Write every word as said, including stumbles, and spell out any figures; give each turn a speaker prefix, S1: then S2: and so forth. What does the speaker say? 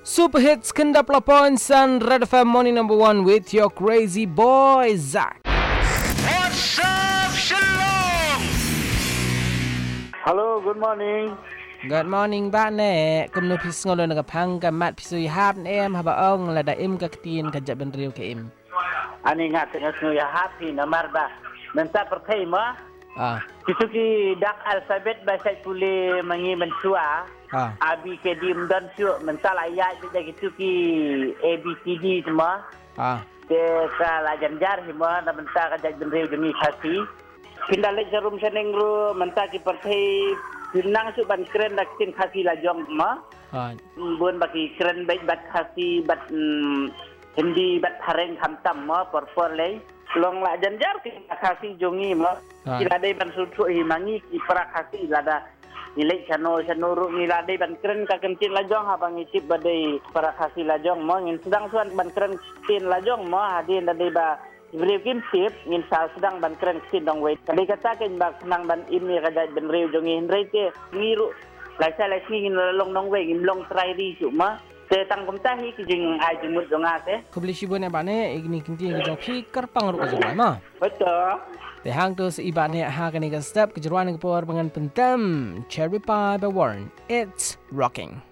S1: Super Hits Kendap Lapon Sun Red F M Morning Number One with your crazy boy Zach.
S2: What's up, Shalom?
S3: Hello, good morning.
S1: Good morning bạn nè. Cùng nô phis ngolo nang phang ka mat phisui hap em ha ba ong la da im ka tin ka jab ben riu ka im.
S3: Ani nga tengah ya happy na marba. Menta pertai ma.
S1: Ah.
S3: Kisuki dak alfabet bahasa puli mangi mensua.
S1: Ah.
S3: Abi ke dim dan su menta layak jadi kisuki A B C D semua.
S1: Ah.
S3: Ke ka lajan jar semua na menta ka jadi ben riu demi khasi. Pindalek jarum senengru menta ki pertai Pinang su ban keren dak tin khasi lajong ma.
S1: Ah.
S3: Bun bagi keren baik bat khasi bat hindi bat hareng khamtam ma por-por lei. Long la janjar ki khasi jongi ma. Kila dei ban sutu himangi ki pra khasi lada nilai chano chanuru nila dei ban keren ka kentin lajong ha bang isip badai para khasi lajong ma ngin sedang suan ban keren tin lajong ma hadin dei ba Beriu kim sip ngin sa sedang ban keren sin dong wait. Kali kata ken bak senang ban ini kada ben riu jongi hindrai te ngiru lai sa lai ngin long dong wei ngin long try ri su ma. Te tang kum tahi ki jing ai jumut donga te.
S1: Kubli shibun e bane igni kinti ka jong fikar pangru ka jong ma.
S3: Betul.
S1: Te hang tu si ibane ha ka ni ka step ke jeruan ke por pengan pentam cherry pie by Warren. It's rocking.